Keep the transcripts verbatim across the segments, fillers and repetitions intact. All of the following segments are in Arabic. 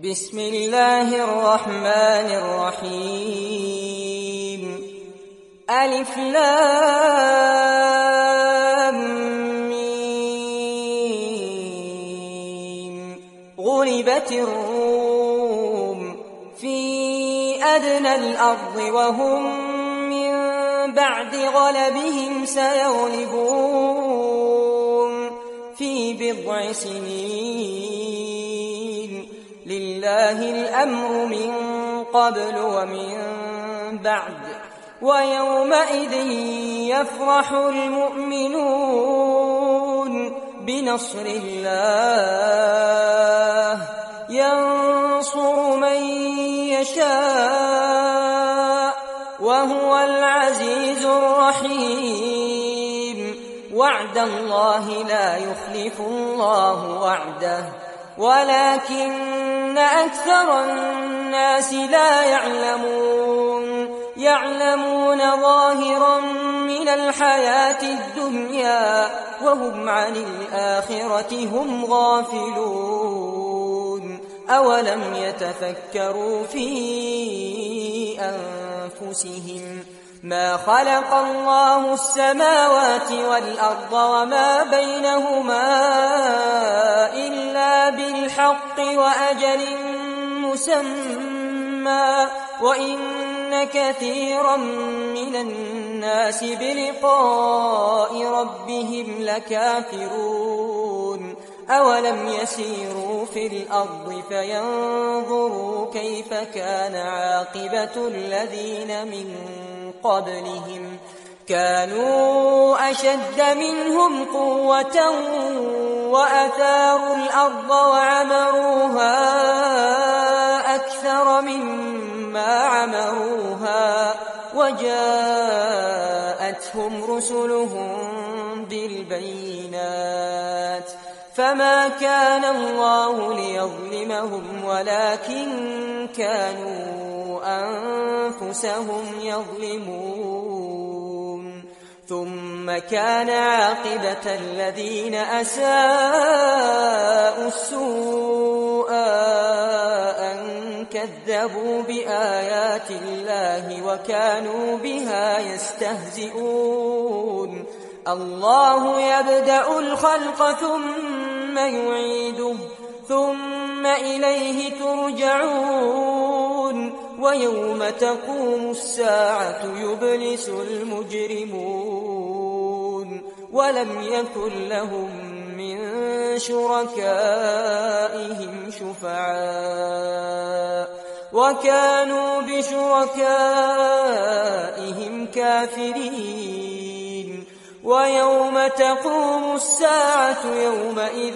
بسم الله الرحمن الرحيم ألف لام ميم غلبت الروم في أدنى الأرض وهم من بعد غلبهم سيغلبون في بضع سنين لله الأمر من قبل ومن بعد ويومئذ يفرح المؤمنون بنصر الله ينصر من يشاء وهو العزيز الرحيم وعد الله لا يخلف الله وعده ولكن أكثر الناس لا يعلمون يعلمون ظاهرا من الحياة الدنيا وهم عن الآخرة هم غافلون أولم يتفكروا في أنفسهم ما خلق الله السماوات والأرض وما بينهما إلا بالحق وأجل مسمى وإن كثيرا من الناس بلقاء ربهم لكافرون أولم يسيروا في الأرض فينظروا كيف كان عاقبة الذين من قبلهم كانوا أشد منهم قوة وأثاروا الأرض وعمروها أكثر مما عمروها وجاءتهم رسلهم بالبينات فما كان الله ليظلمهم ولكن كانوا أنفسهم يظلمون ثم كان عاقبة الذين أساءوا السوء أن كذبوا بآيات الله وكانوا بها يستهزئون الله يبدأ الخلق ثم يعيده ثم إليه ترجعون ويوم تقوم الساعة يبلس المجرمون ولم يكن لهم من شركائهم شفعاء وكانوا بشركائهم كافرين ويوم تقوم الساعة يومئذ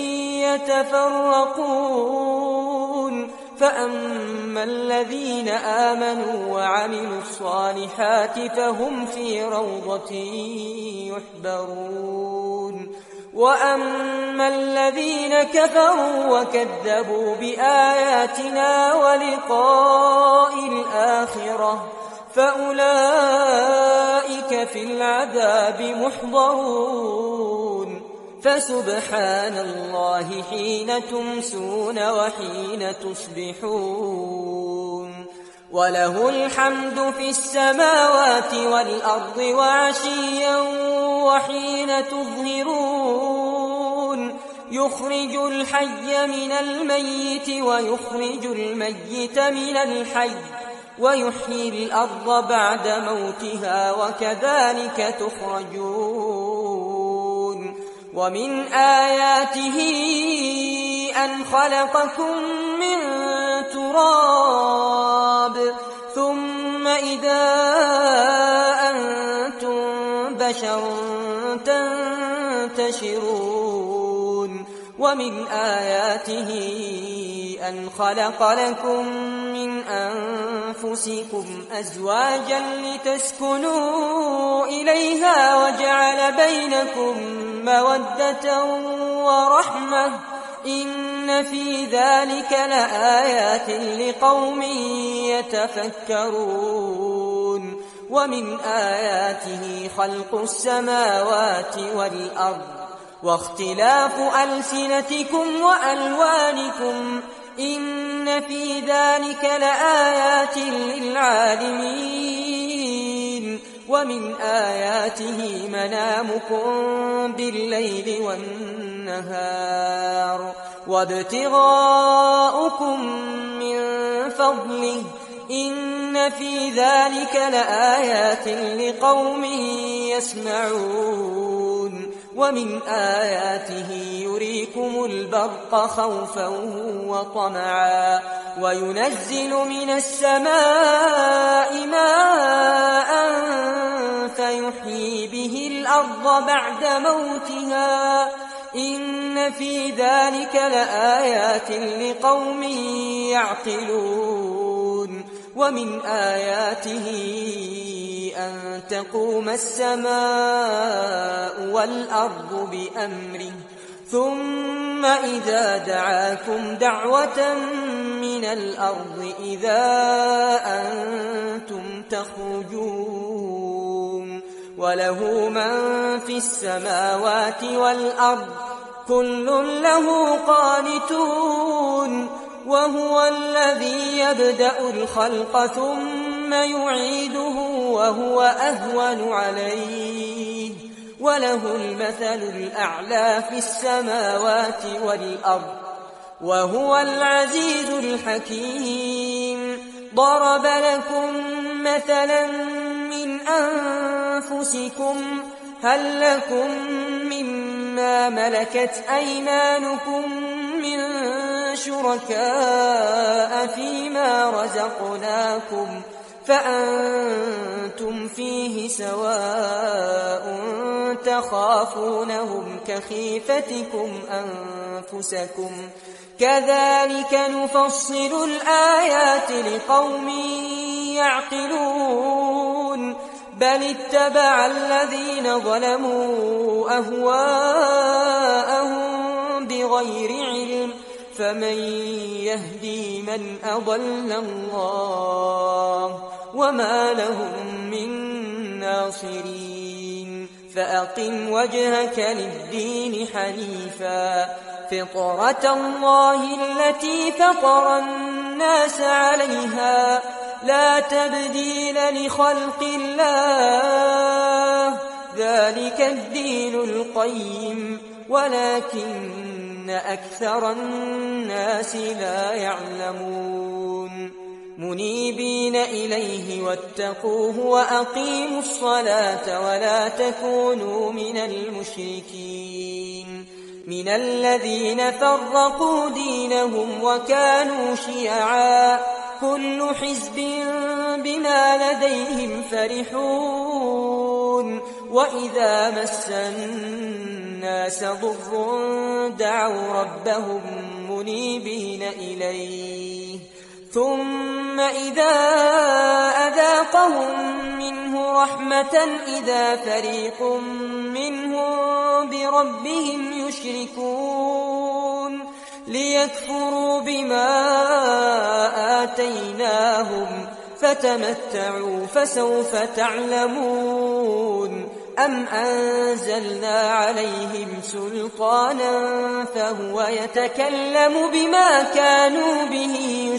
يتفرقون فأما الذين آمنوا وعملوا الصالحات فهم في روضة يحبرون وأما الذين كفروا وكذبوا بآياتنا ولقاء الآخرة فأولئك في العذاب محضرون فسبحان الله حين تمسون وحين تصبحون وله الحمد في السماوات والأرض وعشيا وحين تظهرون يخرج الحي من الميت ويخرج الميت من الحي ويحيي الأرض بعد موتها وكذلك تخرجون ومن آياته أن خلقكم من تراب ثم إذا أنتم بشر تنتشرون ومن آياته أن خلق لكم من أنفسكم أزواجا لتسكنوا إليها وجعل بينكم مودة ورحمة إن في ذلك لآيات لقوم يتفكرون ومن آياته خلق السماوات والأرض واختلاف ألسنتكم وألوانكم إن إن في ذلك لآيات للعالمين ومن آياته منامكم بالليل والنهار وابتغاؤكم من فضله إن في ذلك لآيات لقوم يسمعون ومن آياته يريكم البرق خوفا وطمعا وينزل من السماء ماء فيحيي به الأرض بعد موتها إن في ذلك لآيات لقوم يعقلون ومن آياته أن تقوم السماء والأرض بأمره ثم إذا دعاكم دعوة من الأرض إذا أنتم تخرجون وله من في السماوات والأرض كل له قانتون وهو الذي يبدأ الخلق ثم يعيده وهو أهون عليه وله المثل الأعلى في السماوات والأرض وهو العزيز الحكيم ضرب لكم مثلا من أنفسكم هل لكم مما ملكت أيمانكم من شركاء فيما رزقناكم فأنتم فيه سواء تخافونهم كخيفتكم أنفسكم كذلك نفصل الآيات لقوم يعقلون بل اتبع الذين ظلموا أهواءهم بغير علم فمن يهدي من أضل الله وما لهم من ناصرين فأقم وجهك للدين حنيفا فطرة الله التي فطر الناس عليها لا تبديل لخلق الله ذلك الدين القيم ولكن أكثر الناس لا يعلمون منيبين إليه واتقوه وأقيموا الصلاة ولا تكونوا من المشركين من الذين فرقوا دينهم وكانوا شيعا كل حزب بما لديهم فرحون وإذا مس الناس ضر دعوا ربهم منيبين إليه ثم إذا أذاقهم منه رحمة إذا فريق منهم بربهم يشركون ليكفروا بما آتيناهم فتمتعوا فسوف تعلمون أم أنزلنا عليهم سلطانا فهو يتكلم بما كانوا به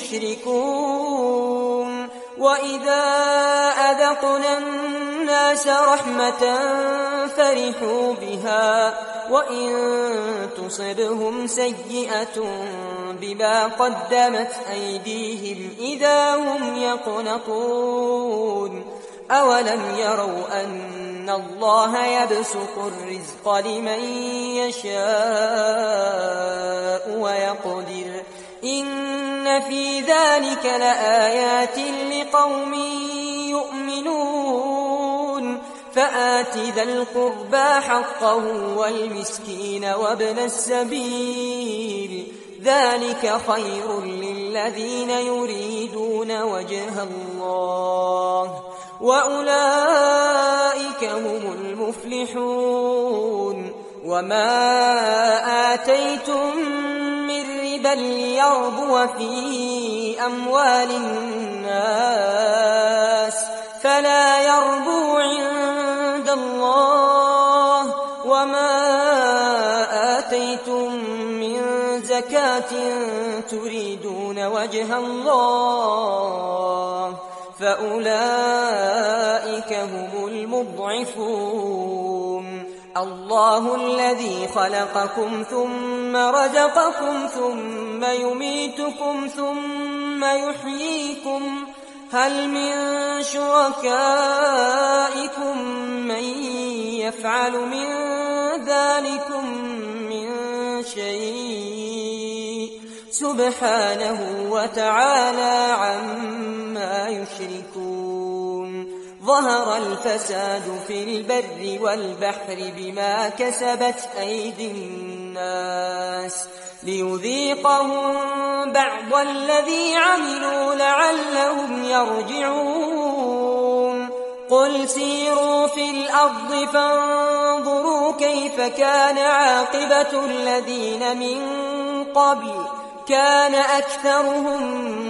يشركون وإذا أذقنا الناس رحمة فرحوا بها وإن تصبهم سيئة بما قدمت أيديهم إذا هم يقنطون أولم يروا أن الله يبسط الرزق لمن يشاء ويقدر إن في ذلك لآيات لقوم يؤمنون فآت ذا القربى حقه والمسكين وابن السبيل ذلك خير للذين يريدون وجه الله وأولئك هم المفلحون وما آتيتم من ربا ليربو في أموال الناس فلا يربو عند الله وما آتيتم من زكاة تريدون وجه الله فأولئك هم المضعفون الله الذي خلقكم ثم رزقكم ثم يميتكم ثم يحييكم هل من شركائكم من يفعل من ذلكم من شيء سبحانه وتعالى عما يشركون ظهر الفساد في البر والبحر بما كسبت أيدي الناس ليذيقهم بعض الذي عملوا لعلهم يرجعون قل سيروا في الأرض فانظروا كيف كان عاقبة الذين من قبل كان أكثرهم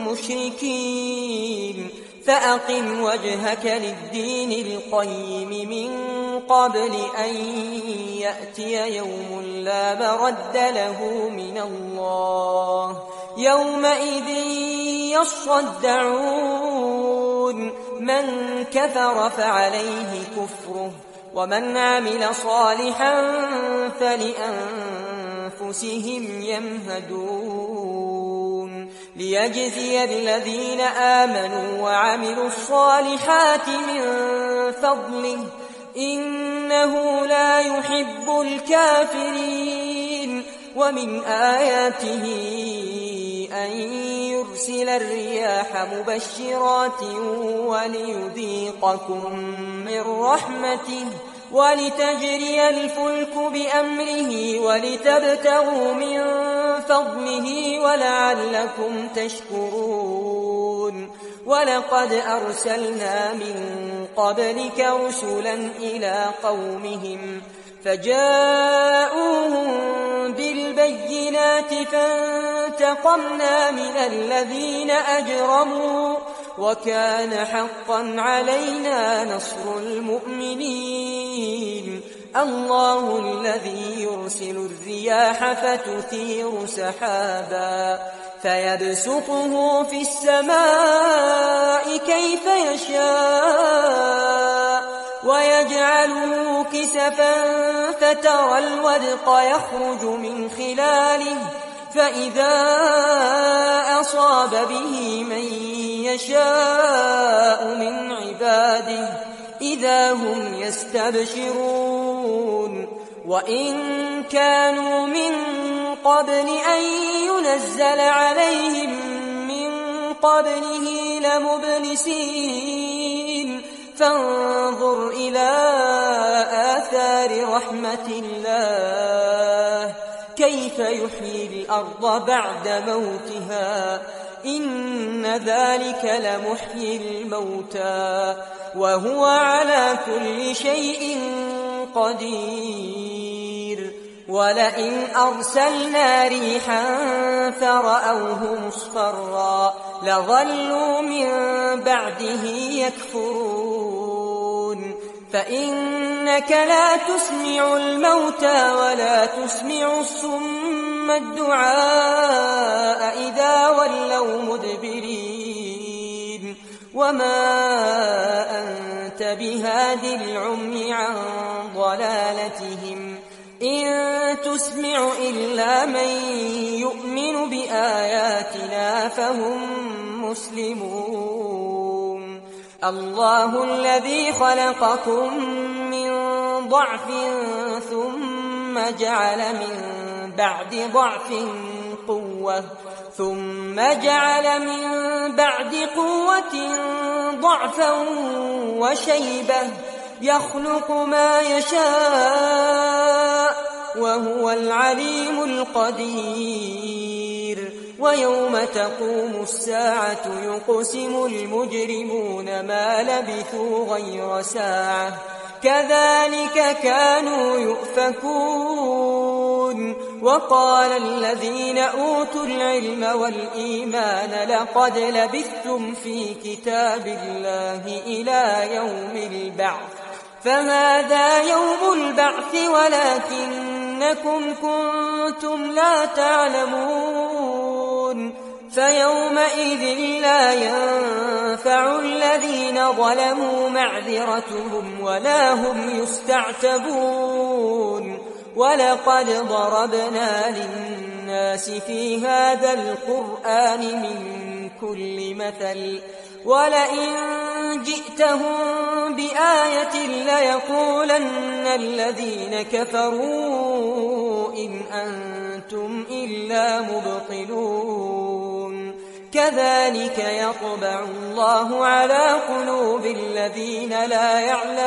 مشركين فأقم وجهك للدين القيم من قبل أن يأتي يوم لا مرد له من الله يومئذ يصدعون من كفر فعليه كفره ومن عمل صالحا فلأنفسهم يمهدون ليجزي الذين آمنوا وعملوا الصالحات من فضله إنه لا يحب الكافرين ومن آياته أن يرسل الرياح مبشرات وليذيقكم من رحمته ولتجري الفلك بأمره ولتبتغوا من فضله ولعلكم تشكرون ولقد أرسلنا من قبلك رسلا إلى قومهم فجاءوهم بالبينات فانتقمنا من الذين أجرموا وكان حقا علينا نصر المؤمنين الله الذي يرسل الرياح فتثير سحابا فيبسطه في السماء كيف يشاء ويجعله كسفا فترى الودق يخرج من خلاله فإذا أصاب به من يشاء من عباده إذا هم يستبشرون وإن كانوا من قبل أن ينزل عليهم من قبله لمبلسين فانظر إلى آثار رحمة الله كيف يحيي الأرض بعد موتها إن ذلك لمحيي الموتى وهو على كل شيء قدير ولئن أرسلنا ريحا فرأوه مصفرا لظلوا من بعده يكفرون فإنك لا تسمع الموتى ولا تسمع الصم الدعاء إذا ولوا مدبرين وما أنت بهاد العمي عن ضلالتهم إن تسمع إلا من يؤمن بآياتنا فهم مسلمون الله الذي خلقكم من ضعف ثم جعل من بعد ضعف قوة ثم جعل من بعد قوة ضعفا وشيبة يخلق ما يشاء وهو العليم القدير ويوم تقوم الساعة يقسم المجرمون ما لبثوا غير ساعة كذلك كانوا يؤفكون وقال الذين أوتوا العلم والإيمان لقد لبثتم في كتاب الله إلى يوم البعث فهذا يوم البعث ولكنكم كنتم لا تعلمون فيومئذ لا ينفع الذين ظلموا معذرتهم ولا هم يستعتبون ولقد ضربنا للناس في هذا القرآن من كل مثل ولئن جئتهم بآية ليقولن الذين كفروا إن أنتم إلا مبطلون كذلك يطبع الله على قلوب الذين لا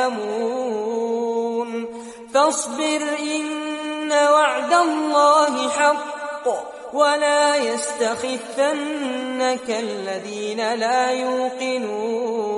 يعلمون فاصبر إن وعد الله حق ولا يستخفنك الذين لا يوقنون